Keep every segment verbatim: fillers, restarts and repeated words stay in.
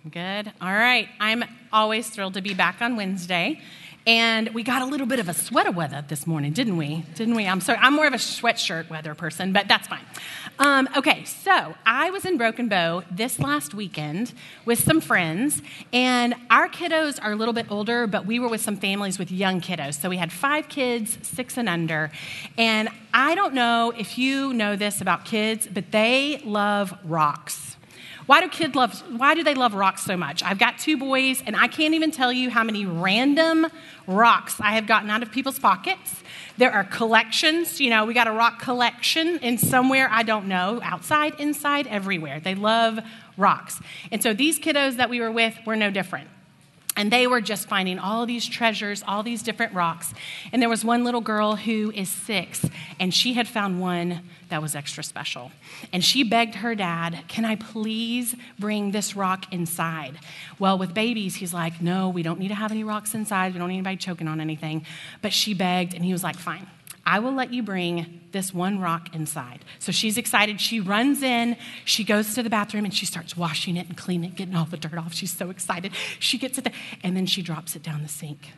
Good. All right. I'm always thrilled to be back on Wednesday. And we got a little bit of a sweater weather this morning, didn't we? Didn't we? I'm sorry. I'm more of a sweatshirt weather person, but that's fine. Um, okay, so I was in Broken Bow this last weekend with some friends, and our kiddos are a little bit older, but we were with some families with young kiddos. So we had five kids, six and under. And I don't know if you know this about kids, but they love rocks. Why do kids love, why do they love rocks so much? I've got two boys, and I can't even tell you how many random rocks I have gotten out of people's pockets. There are collections. You know, we got a rock collection in somewhere, I don't know, outside, inside, everywhere. They love rocks. And so these kiddos that we were with were no different. And they were just finding all these treasures, all these different rocks. And there was one little girl who is six, and she had found one that was extra special. And she begged her dad, can I please bring this rock inside? Well, with babies, he's like, no, we don't need to have any rocks inside. We don't need anybody choking on anything. But she begged, and he was like, fine. I will let you bring this one rock inside. So she's excited. She runs in. She goes to the bathroom, and she starts washing it and cleaning it, getting all the dirt off. She's so excited. She gets it there, and then she drops it down the sink.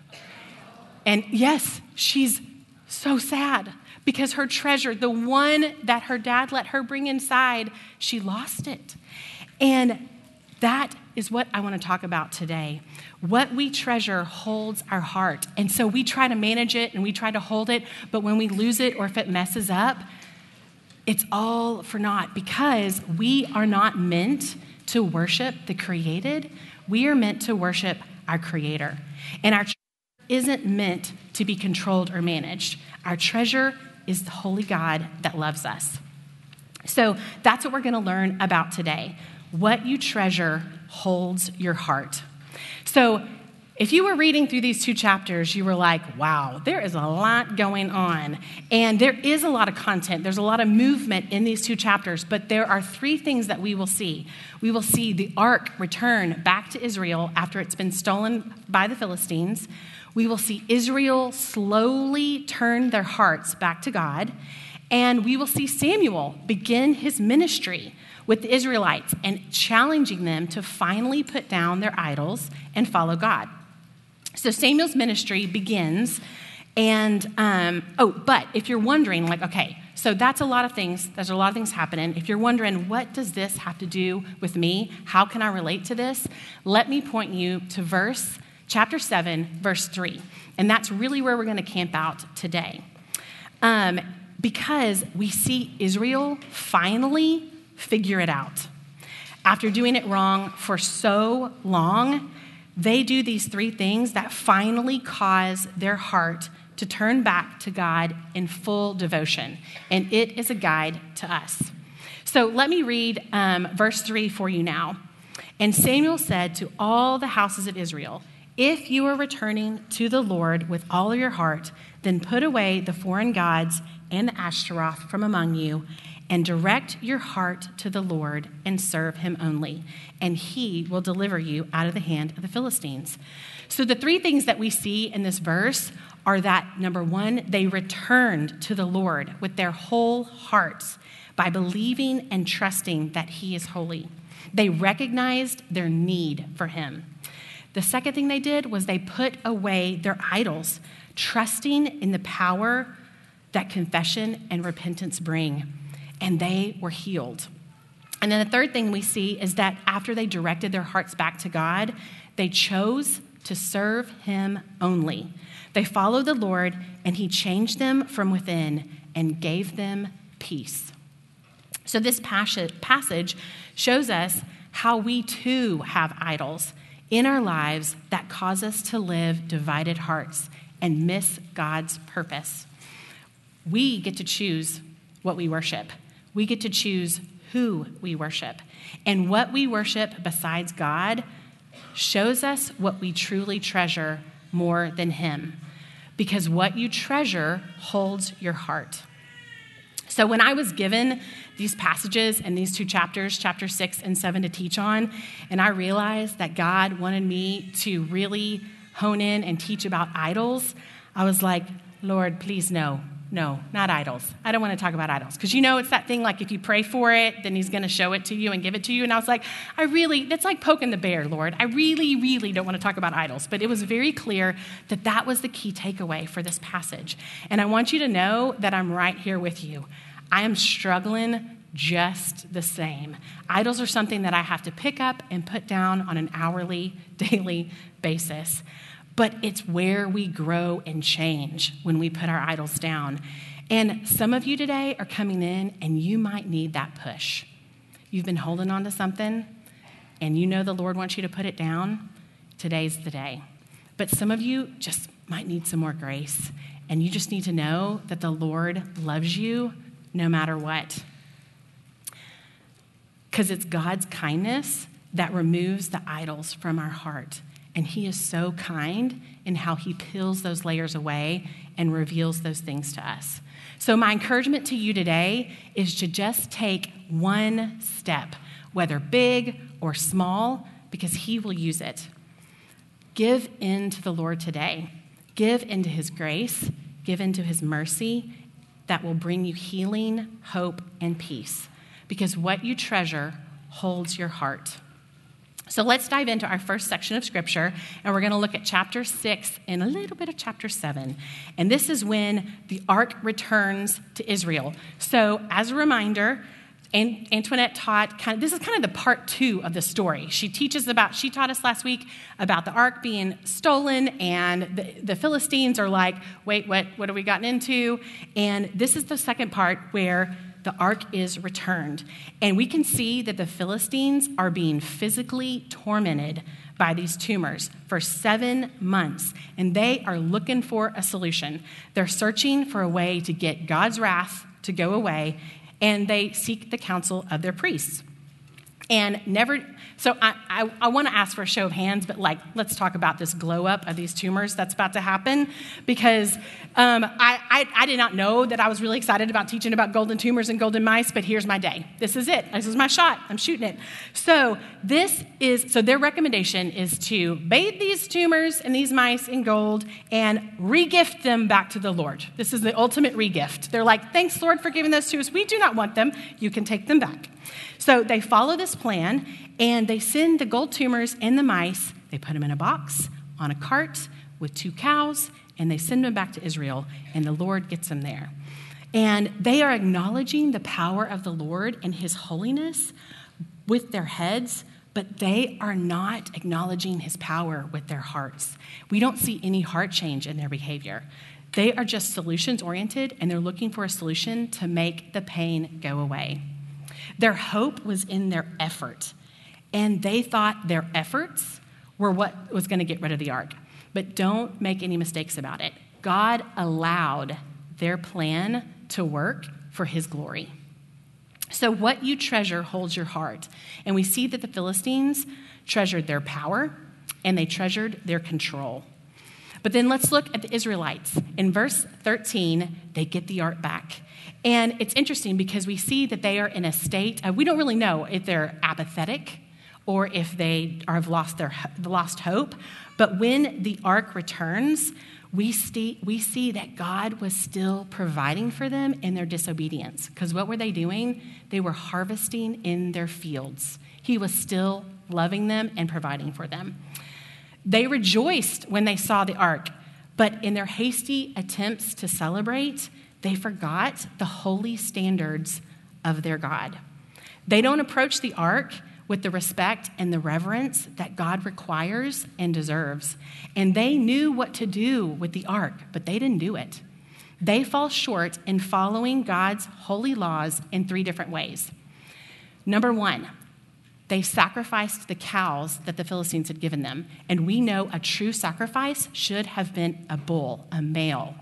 And yes, she's so sad because her treasure, the one that her dad let her bring inside, she lost it. And that is what I want to talk about today. What we treasure holds our heart. And so we try to manage it and we try to hold it, but when we lose it or if it messes up, it's all for naught because we are not meant to worship the created. We are meant to worship our Creator. And our treasure isn't meant to be controlled or managed. Our treasure is the holy God that loves us. So that's what we're going to learn about today. What you treasure holds your heart. So if you were reading through these two chapters, you were like, wow, there is a lot going on. And there is a lot of content. There's a lot of movement in these two chapters. But there are three things that we will see. We will see the ark return back to Israel after it's been stolen by the Philistines. We will see Israel slowly turn their hearts back to God. And we will see Samuel begin his ministry with the Israelites and challenging them to finally put down their idols and follow God. So Samuel's ministry begins, and, um, oh, but if you're wondering, like, okay, so that's a lot of things. There's a lot of things happening. If you're wondering, what does this have to do with me? How can I relate to this? Let me point you to verse, chapter seven, verse three. And that's really where we're going to camp out today. Um, because we see Israel finally figure it out. After doing it wrong for so long, they do these three things that finally cause their heart to turn back to God in full devotion. And it is a guide to us. So let me read um, verse three for you now. And Samuel said to all the houses of Israel, if you are returning to the Lord with all your heart, then put away the foreign gods and the Ashtaroth from among you, and direct your heart to the Lord and serve him only, and he will deliver you out of the hand of the Philistines. So the three things that we see in this verse are that, number one, they returned to the Lord with their whole hearts by believing and trusting that he is holy. They recognized their need for him. The second thing they did was they put away their idols, trusting in the power that confession and repentance bring. And they were healed. And then the third thing we see is that after they directed their hearts back to God, they chose to serve him only. They followed the Lord, and he changed them from within and gave them peace. So this passage shows us how we too have idols in our lives that cause us to live divided hearts and miss God's purpose. We get to choose what we worship. We get to choose who we worship. And what we worship besides God shows us what we truly treasure more than him. Because what you treasure holds your heart. So when I was given these passages and these two chapters, chapter six and seven, to teach on, and I realized that God wanted me to really hone in and teach about idols, I was like, Lord, please no. no, not idols. I don't want to talk about idols. Because you know it's that thing like if you pray for it, then he's going to show it to you and give it to you. And I was like, I really, that's like poking the bear, Lord. I really, really don't want to talk about idols. But it was very clear that that was the key takeaway for this passage. And I want you to know that I'm right here with you. I am struggling just the same. Idols are something that I have to pick up and put down on an hourly, daily basis. But it's where we grow and change when we put our idols down. And some of you today are coming in and you might need that push. You've been holding on to something and you know the Lord wants you to put it down. Today's the day. But some of you just might need some more grace. And you just need to know that the Lord loves you no matter what. Because it's God's kindness that removes the idols from our heart. And he is so kind in how he peels those layers away and reveals those things to us. So my encouragement to you today is to just take one step, whether big or small, because he will use it. Give in to the Lord today. Give into his grace. Give into his mercy that will bring you healing, hope, and peace. Because what you treasure holds your heart. So let's dive into our first section of Scripture, and we're going to look at chapter six and a little bit of chapter seven. And this is when the ark returns to Israel. So as a reminder, Antoinette taught, kind of, this is kind of the part two of the story. She teaches about, she taught us last week about the ark being stolen, and the, the Philistines are like, wait, what, what have we gotten into? And this is the second part where the ark is returned. And we can see that the Philistines are being physically tormented by these tumors for seven months. And they are looking for a solution. They're searching for a way to get God's wrath to go away. And they seek the counsel of their priests. And never, so I, I, I want to ask for a show of hands, but like, let's talk about this glow up of these tumors that's about to happen, because um, I, I, I did not know that I was really excited about teaching about golden tumors and golden mice, but here's my day. This is it. This is my shot. I'm shooting it. So this is, so their recommendation is to bathe these tumors and these mice in gold and regift them back to the Lord. This is the ultimate regift. They're like, thanks, Lord, for giving those to us. We do not want them. You can take them back. So they follow this plan, and they send the gold tumors and the mice. They put them in a box on a cart with two cows, and they send them back to Israel, and the Lord gets them there. And they are acknowledging the power of the Lord and his holiness with their heads, but they are not acknowledging his power with their hearts. We don't see any heart change in their behavior. They are just solutions-oriented, and they're looking for a solution to make the pain go away. Their hope was in their effort, and they thought their efforts were what was going to get rid of the ark. But don't make any mistakes about it. God allowed their plan to work for his glory. So what you treasure holds your heart. And we see that the Philistines treasured their power, and they treasured their control. But then let's look at the Israelites. In verse thirteen, they get the ark back. And it's interesting because we see that they are in a state, uh, we don't really know if they're apathetic or if they are, have lost their lost hope. But when the ark returns, we see, we see that God was still providing for them in their disobedience. Because what were they doing? They were harvesting in their fields. He was still loving them and providing for them. They rejoiced when they saw the ark, but in their hasty attempts to celebrate, they forgot the holy standards of their God. They don't approach the ark with the respect and the reverence that God requires and deserves. And they knew what to do with the ark, but they didn't do it. They fall short in following God's holy laws in three different ways. Number one, they sacrificed the cows that the Philistines had given them. And we know a true sacrifice should have been a bull, a male.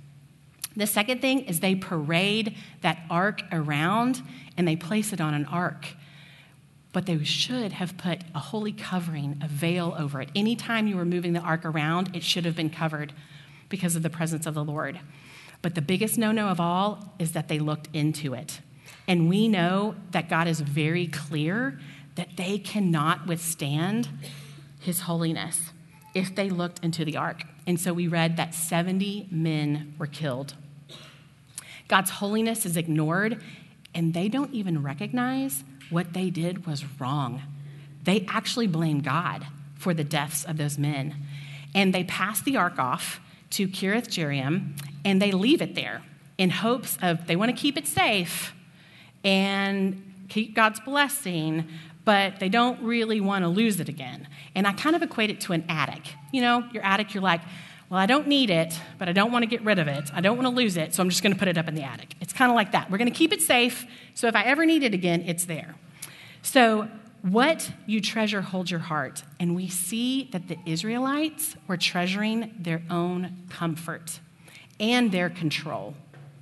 The second thing is they parade that ark around and they place it on an ark. But they should have put a holy covering, a veil over it. Anytime you were moving the ark around, it should have been covered because of the presence of the Lord. But the biggest no-no of all is that they looked into it. And we know that God is very clear that they cannot withstand his holiness if they looked into the ark. And so we read that seventy men were killed. God's holiness is ignored, and they don't even recognize what they did was wrong. They actually blame God for the deaths of those men. And they pass the ark off to Kiriath Jearim, and they leave it there in hopes of, they want to keep it safe and keep God's blessing, but they don't really want to lose it again. And I kind of equate it to an attic. You know, your attic, you're like, well, I don't need it, but I don't want to get rid of it. I don't want to lose it, so I'm just going to put it up in the attic. It's kind of like that. We're going to keep it safe, so if I ever need it again, it's there. So what you treasure holds your heart. And we see that the Israelites were treasuring their own comfort and their control.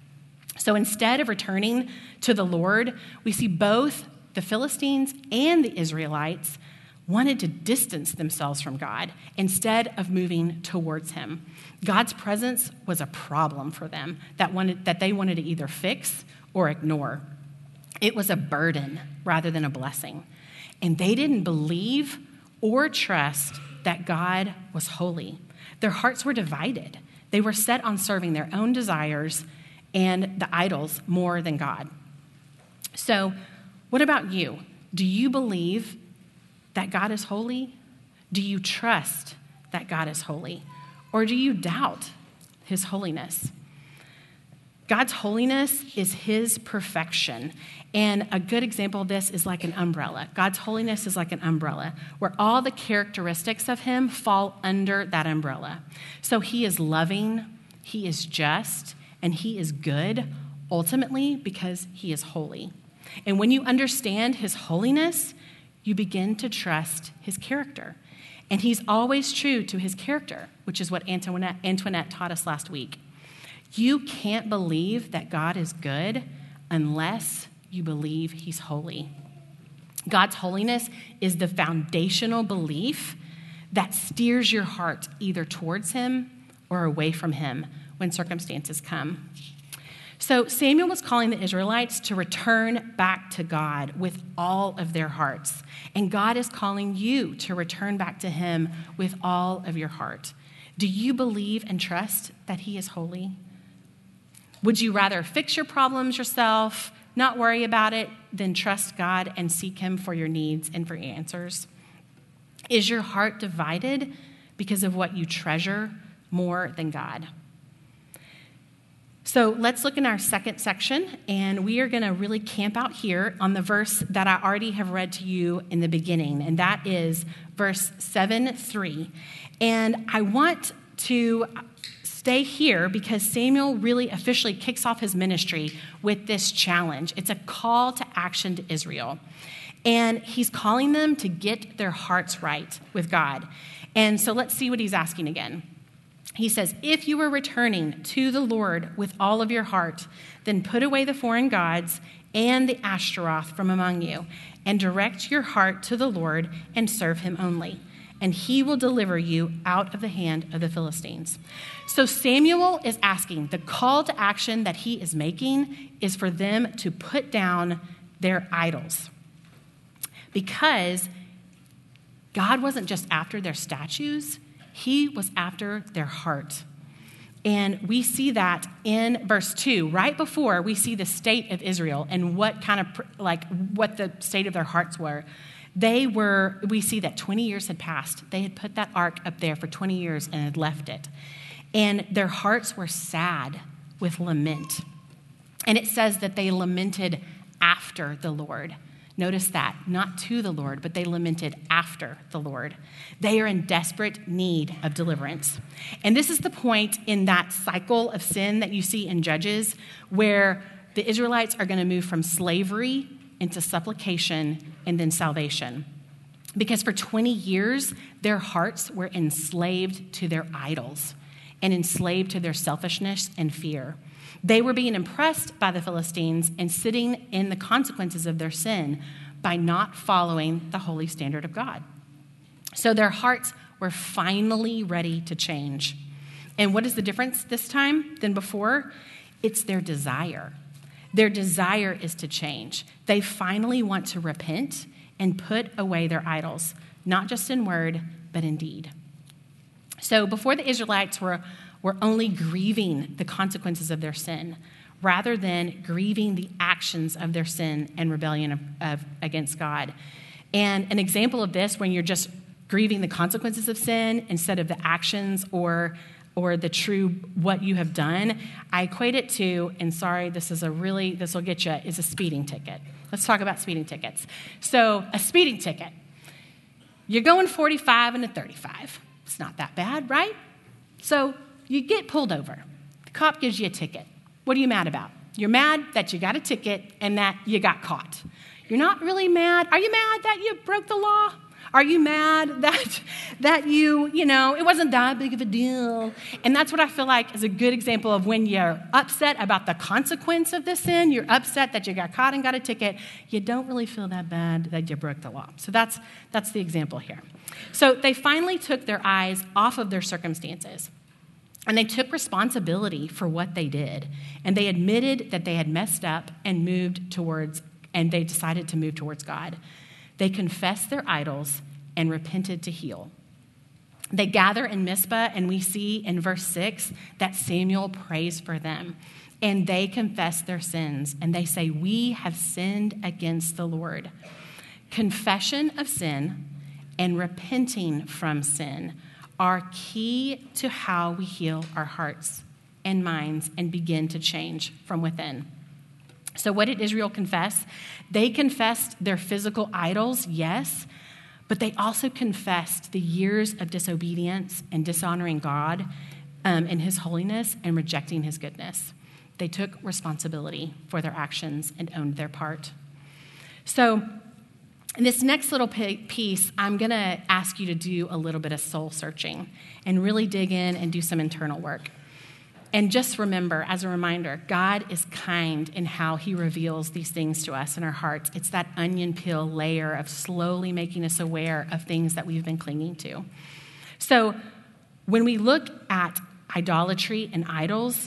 So instead of returning to the Lord, we see both the Philistines and the Israelites wanted to distance themselves from God instead of moving towards him. God's presence was a problem for them that wanted that they wanted to either fix or ignore. It was a burden rather than a blessing. And they didn't believe or trust that God was holy. Their hearts were divided. They were set on serving their own desires and the idols more than God. So, what about you? Do you believe that God is holy? Do you trust that God is holy? Or do you doubt his holiness? God's holiness is his perfection. And a good example of this is like an umbrella. God's holiness is like an umbrella where all the characteristics of him fall under that umbrella. So he is loving, he is just, and he is good, ultimately because he is holy. And when you understand his holiness, you begin to trust his character. And he's always true to his character, which is what Antoinette, Antoinette taught us last week. You can't believe that God is good unless you believe he's holy. God's holiness is the foundational belief that steers your heart either towards him or away from him when circumstances come. So Samuel was calling the Israelites to return back to God with all of their hearts. And God is calling you to return back to him with all of your heart. Do you believe and trust that he is holy? Would you rather fix your problems yourself, not worry about it, than trust God and seek him for your needs and for your answers? Is your heart divided because of what you treasure more than God? So let's look in our second section, and we are going to really camp out here on the verse that I already have read to you in the beginning, and that is verse seven three. And I want to stay here because Samuel really officially kicks off his ministry with this challenge. It's a call to action to Israel. And he's calling them to get their hearts right with God. And so let's see what he's asking again. He says, if you are returning to the Lord with all of your heart, then put away the foreign gods and the Ashtaroth from among you, and direct your heart to the Lord and serve him only. And he will deliver you out of the hand of the Philistines. So Samuel is asking, the call to action that he is making is for them to put down their idols. Because God wasn't just after their statues, he was after their heart. And we see that in verse two, right before we see the state of Israel and what kind of, like, what the state of their hearts were. They were, we see that twenty years had passed. They had put that ark up there for twenty years and had left it. And their hearts were sad with lament. And it says that they lamented after the Lord. Notice that, not to the Lord, but they lamented after the Lord. They are in desperate need of deliverance. And this is the point in that cycle of sin that you see in Judges, where the Israelites are going to move from slavery into supplication and then salvation. Because for twenty years, their hearts were enslaved to their idols and enslaved to their selfishness and fear. They were being impressed by the Philistines and sitting in the consequences of their sin by not following the holy standard of God. So their hearts were finally ready to change. And what is the difference this time than before? It's their desire. Their desire is to change. They finally want to repent and put away their idols, not just in word, but in deed. So before the Israelites were were only grieving the consequences of their sin. rather than grieving the actions of their sin and rebellion of, of, against God. And an example of this, when you're just grieving the consequences of sin instead of the actions or or the true what you have done, I equate it to, and sorry, this is a really, this will get you, is a speeding ticket. Let's talk about speeding tickets. So a speeding ticket, you're going forty-five and a thirty-five. It's not that bad, right? So you get pulled over. The cop gives you a ticket. What are you mad about? You're mad that you got a ticket and that you got caught. You're not really mad. Are you mad that you broke the law? Are you mad that that you, you know, it wasn't that big of a deal? And that's what I feel like is a good example of when you're upset about the consequence of the sin. You're upset that you got caught and got a ticket. You don't really feel that bad that you broke the law. So that's that's the example here. So they finally took their eyes off of their circumstances. And they took responsibility for what they did. And they admitted that they had messed up and moved towards, and they decided to move towards God. They confessed their idols and repented to heal. They gather in Mizpah, and we see in verse six that Samuel prays for them. And they confess their sins, and they say, "We have sinned against the Lord." Confession of sin and repenting from sin are key to how we heal our hearts and minds and begin to change from within. So what did Israel confess? They confessed their physical idols, yes, but they also confessed the years of disobedience and dishonoring God um, in his holiness and rejecting his goodness. They took responsibility for their actions and owned their part. So in this next little piece, I'm going to ask you to do a little bit of soul searching and really dig in and do some internal work. And just remember, as a reminder, God is kind in how he reveals these things to us in our hearts. It's that onion peel layer of slowly making us aware of things that we've been clinging to. So when we look at idolatry and idols,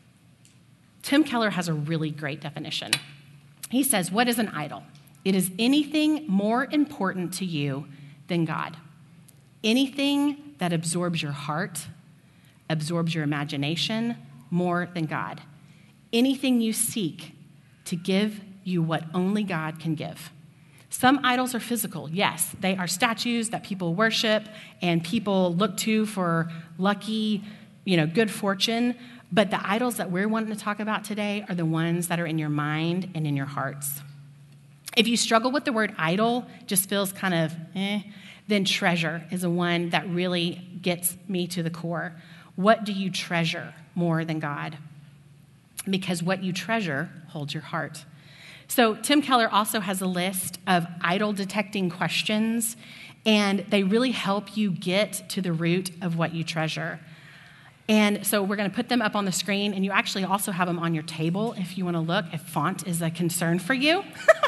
Tim Keller has a really great definition. He says, what is an idol? It is anything more important to you than God. Anything that absorbs your heart, absorbs your imagination more than God. Anything you seek to give you what only God can give. Some idols are physical, yes. They are statues that people worship and people look to for lucky, you know, good fortune. But the idols that we're wanting to talk about today are the ones that are in your mind and in your hearts. If you struggle with the word idol, just feels kind of eh, then treasure is the one that really gets me to the core. What do you treasure more than God? Because what you treasure holds your heart. So Tim Keller also has a list of idol detecting questions, and they really help you get to the root of what you treasure. And so we're going to put them up on the screen, and you actually also have them on your table if you want to look, if font is a concern for you.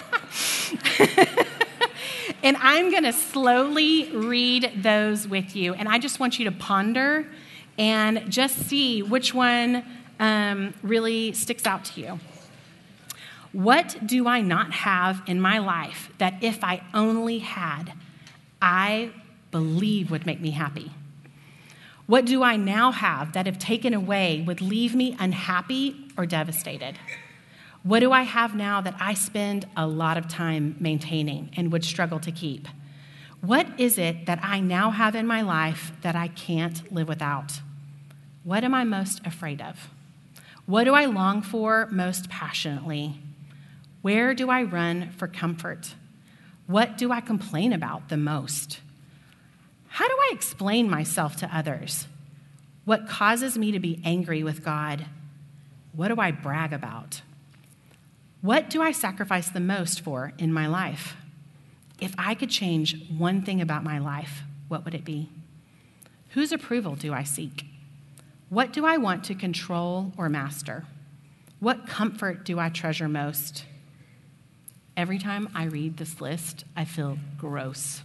And I'm going to slowly read those with you, and I just want you to ponder and just see which one um, really sticks out to you. What do I not have in my life that if I only had, I believe would make me happy? What do I now have that if taken away would leave me unhappy or devastated? What do I have now that I spend a lot of time maintaining and would struggle to keep? What is it that I now have in my life that I can't live without? What am I most afraid of? What do I long for most passionately? Where do I run for comfort? What do I complain about the most? How do I explain myself to others? What causes me to be angry with God? What do I brag about? What do I sacrifice the most for in my life? If I could change one thing about my life, what would it be? Whose approval do I seek? What do I want to control or master? What comfort do I treasure most? Every time I read this list, I feel gross.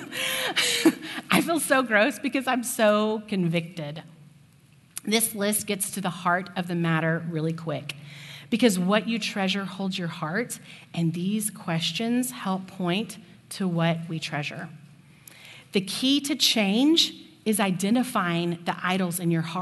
I feel so gross because I'm so convicted. This list gets to the heart of the matter really quick. Because what you treasure holds your heart, and these questions help point to what we treasure. The key to change is identifying the idols in your heart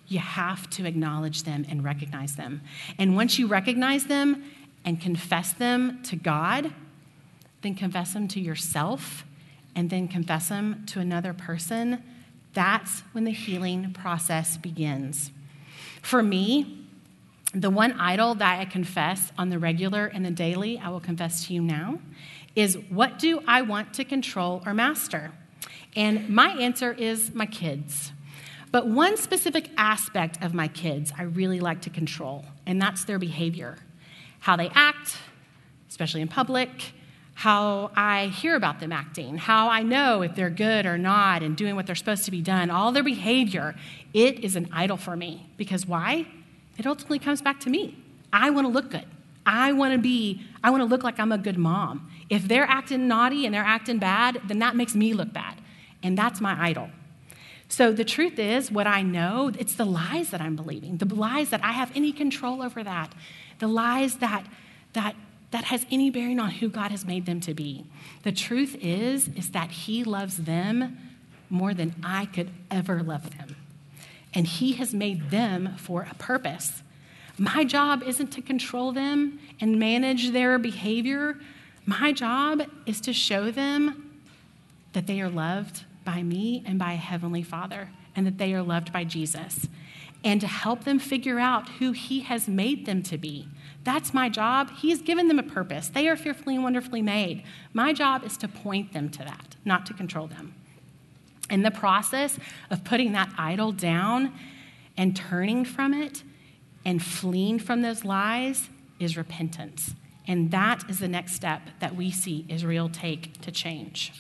you have to acknowledge them and recognize them. And once you recognize them and confess them to God, then confess them to yourself, and then confess them to another person. That's when the healing process begins. For me, the one idol that I confess on the regular and the daily, I will confess to you now, is what do I want to control or master? And my answer is my kids. But one specific aspect of my kids I really like to control, and that's their behavior. How they act, especially in public, how I hear about them acting, how I know if they're good or not and doing what they're supposed to be done, all their behavior, it is an idol for me. Because why? It ultimately comes back to me. I want to look good. I want to be, I want to look like I'm a good mom. If they're acting naughty and they're acting bad, then that makes me look bad. And that's my idol. So the truth is, what I know, it's the lies that I'm believing, the lies that I have any control over that, the lies that that that has any bearing on who God has made them to be. The truth is, is that he loves them more than I could ever love them. And he has made them for a purpose. My job isn't to control them and manage their behavior. My job is to show them that they are loved by me and by a heavenly Father, and that they are loved by Jesus, and to help them figure out who he has made them to be. That's my job. He has given them a purpose. They are fearfully and wonderfully made. My job is to point them to that, not to control them. And the process of putting that idol down and turning from it and fleeing from those lies is repentance. And that is the next step that we see Israel take to change.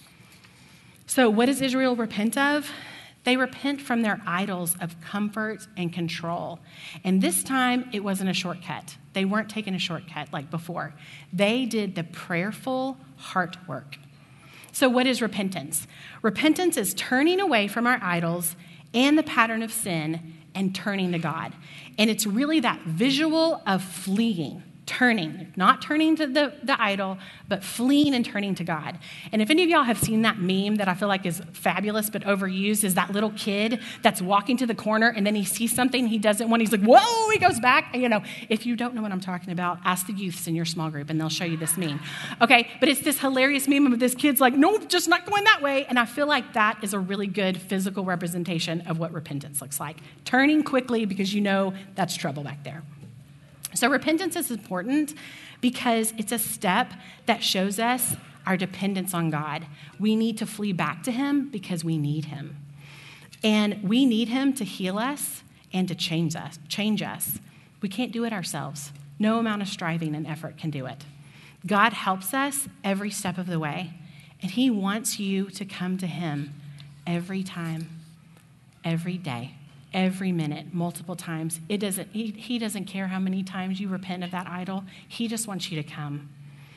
So what does Israel repent of? They repent from their idols of comfort and control. And this time, it wasn't a shortcut. They weren't taking a shortcut like before. They did the prayerful heart work. So what is repentance? Repentance is turning away from our idols and the pattern of sin and turning to God. And it's really that visual of fleeing. Turning, not turning to the, the idol, but fleeing and turning to God. And if any of y'all have seen that meme that I feel like is fabulous but overused, is that little kid that's walking to the corner and then he sees something he doesn't want. He's like, whoa, he goes back. You know, if you don't know what I'm talking about, ask the youths in your small group and they'll show you this meme. Okay, but it's this hilarious meme of this kid's like, no, just not going that way. And I feel like that is a really good physical representation of what repentance looks like. Turning quickly because you know that's trouble back there. So repentance is important because it's a step that shows us our dependence on God. We need to flee back to him because we need him. And we need him to heal us and to change us. Change us. We can't do it ourselves. No amount of striving and effort can do it. God helps us every step of the way, and he wants you to come to him every time, every day. Every minute, multiple times. It doesn't, he, he doesn't care how many times you repent of that idol. He just wants you to come.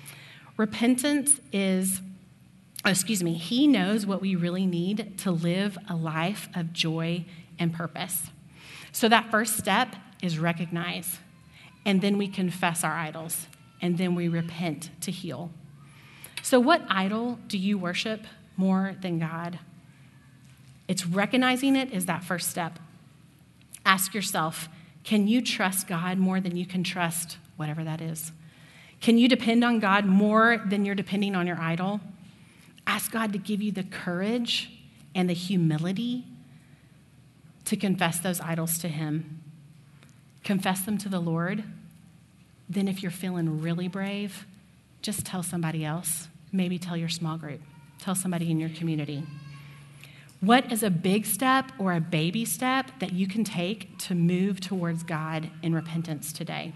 Repentance is, oh, excuse me, he knows what we really need to live a life of joy and purpose. So that first step is recognize, and then we confess our idols, and then we repent to heal. So what idol do you worship more than God? It's recognizing it is that first step. Ask yourself, can you trust God more than you can trust whatever that is? Can you depend on God more than you're depending on your idol? Ask God to give you the courage and the humility to confess those idols to him. Confess them to the Lord. Then if you're feeling really brave, just tell somebody else. Maybe tell your small group. Tell somebody in your community. What is a big step or a baby step that you can take to move towards God in repentance today?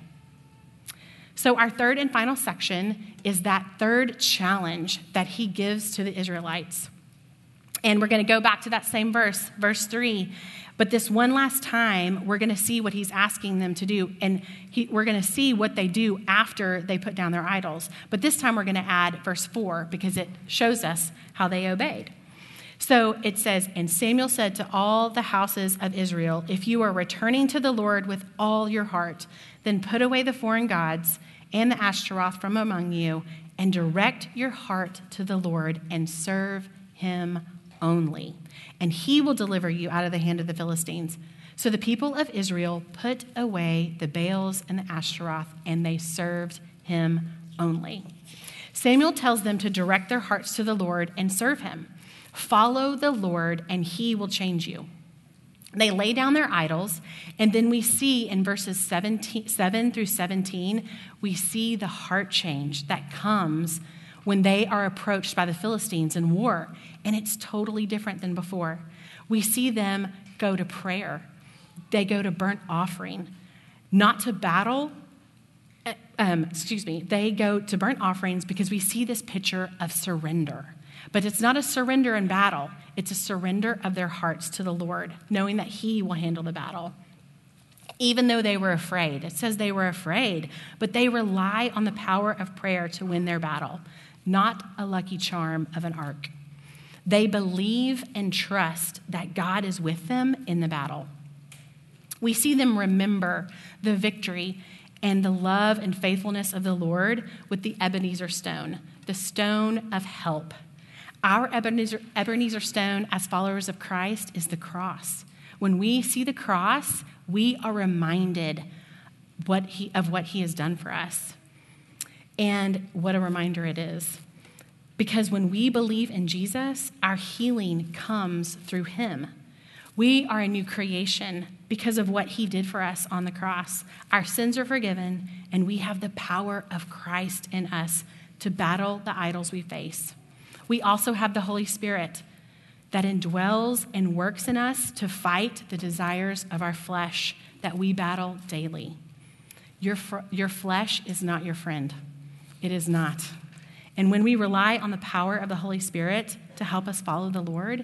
So our third and final section is that third challenge that he gives to the Israelites. And we're going to go back to that same verse, verse three. But this one last time, we're going to see what he's asking them to do. And he, we're going to see what they do after they put down their idols. But this time we're going to add verse four because it shows us how they obeyed. So it says, and Samuel said to all the houses of Israel, if you are returning to the Lord with all your heart, then put away the foreign gods and the Ashtaroth from among you and direct your heart to the Lord and serve him only. And he will deliver you out of the hand of the Philistines. So the people of Israel put away the Baals and the Ashtaroth, and they served him only. Samuel tells them to direct their hearts to the Lord and serve him. Follow the Lord, and he will change you. They lay down their idols, and then we see in verses seventeen, seven through seventeen, we see the heart change that comes when they are approached by the Philistines in war, and it's totally different than before. We see them go to prayer. They go to burnt offering, not to battle. Um, excuse me. They go to burnt offerings because we see this picture of surrender. But it's not a surrender in battle. It's a surrender of their hearts to the Lord, knowing that he will handle the battle. Even though they were afraid, it says they were afraid, but they rely on the power of prayer to win their battle, not a lucky charm of an ark. They believe and trust that God is with them in the battle. We see them remember the victory and the love and faithfulness of the Lord with the Ebenezer stone, the stone of help. Our Ebenezer, Ebenezer stone as followers of Christ is the cross. When we see the cross, we are reminded what he, of what he has done for us. And what a reminder it is. Because when we believe in Jesus, our healing comes through him. We are a new creation because of what he did for us on the cross. Our sins are forgiven, and we have the power of Christ in us to battle the idols we face. We also have the Holy Spirit that indwells and works in us to fight the desires of our flesh that we battle daily. Your, fr- your flesh is not your friend. It is not. And when we rely on the power of the Holy Spirit to help us follow the Lord,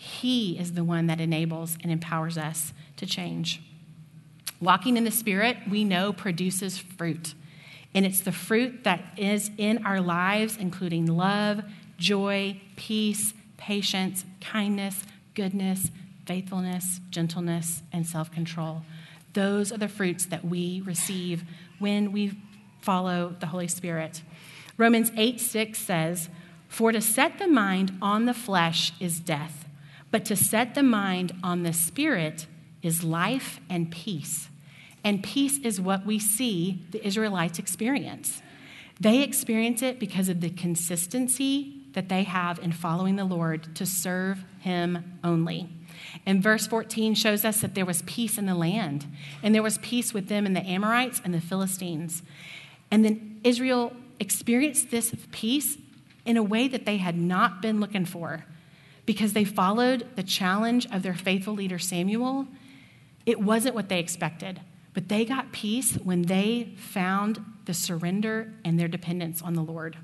he is the one that enables and empowers us to change. Walking in the Spirit, we know, produces fruit. And it's the fruit that is in our lives, including love, joy, peace, patience, kindness, goodness, faithfulness, gentleness, and self-control. Those are the fruits that we receive when we follow the Holy Spirit. Romans eight six says, "For to set the mind on the flesh is death, but to set the mind on the Spirit is life and peace." And peace is what we see the Israelites experience. They experience it because of the consistency that they have in following the Lord to serve him only. And verse fourteen shows us that there was peace in the land, and there was peace with them and the Amorites and the Philistines. And then Israel experienced this peace in a way that they had not been looking for, because they followed the challenge of their faithful leader Samuel. It wasn't what they expected, but they got peace when they found the surrender and their dependence on the Lord.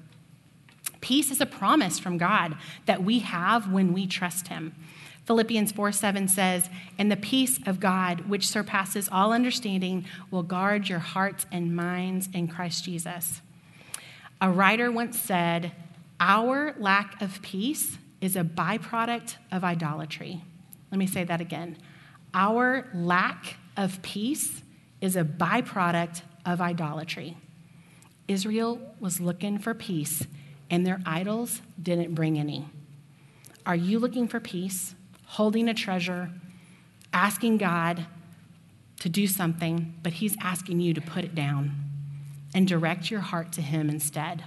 Peace is a promise from God that we have when we trust him. Philippians four seven says, "And the peace of God, which surpasses all understanding, will guard your hearts and minds in Christ Jesus." A writer once said, "Our lack of peace is a byproduct of idolatry." Let me say that again. Our lack of peace is a byproduct of idolatry. Israel was looking for peace, and their idols didn't bring any. Are you looking for peace, holding a treasure, asking God to do something, but he's asking you to put it down and direct your heart to him instead?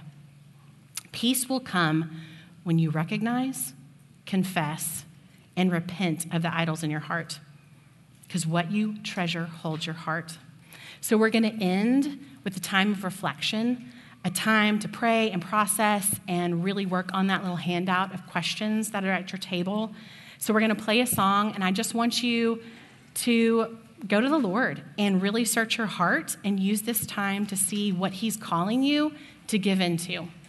Peace will come when you recognize, confess, and repent of the idols in your heart, because what you treasure holds your heart. So we're going to end with a time of reflection, a time to pray and process and really work on that little handout of questions that are at your table. So we're going to play a song, and I just want you to go to the Lord and really search your heart and use this time to see what he's calling you to give into.